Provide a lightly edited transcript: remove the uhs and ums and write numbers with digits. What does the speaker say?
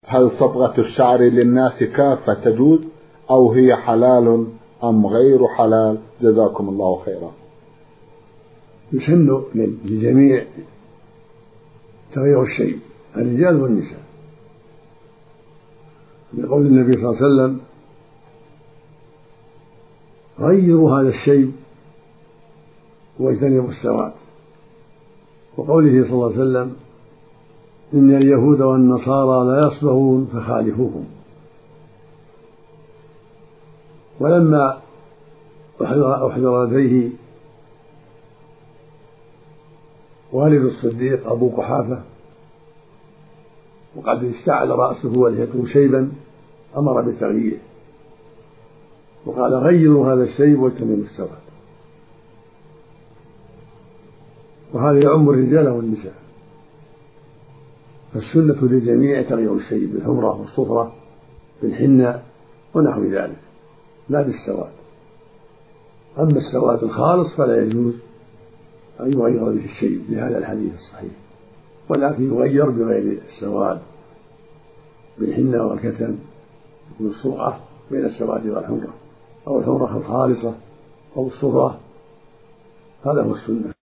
هل صبغة الشعر للناس كافة تجوز أو هي حلال أم غير حلال؟ جزاكم الله خيرا. يسن للجميع تغيير الشيء، الرجال والنساء، لقول النبي صلى الله عليه وسلم: غيروا هذا الشيء واجتنبوا السواد. وقوله صلى الله عليه وسلم: إن اليهود والنصارى لا يصبغون فخالفوهم. ولما أحضر لديه والد الصديق أبو قحافة وقد اشتعل رأسه ولحيته شيبا أمر بتغييره وقال: غيروا هذا الشيء واجتنبوا السواد. وهذا يعم الرجال والنساء، فالسنة للجميع تغيير الشيء بالحمرة والصفرة بالحناء ونحو ذلك، لا بالسواد. أما السواد الخالص فلا يجوز أن يغير به الشيء بهذا الحديث الصحيح، ولكن يغير بغير السواد بالحناء والكتم والصرعة بين السواد والحمرة، أو الحمرة الخالصة أو الصفرة. هذا هو السنة.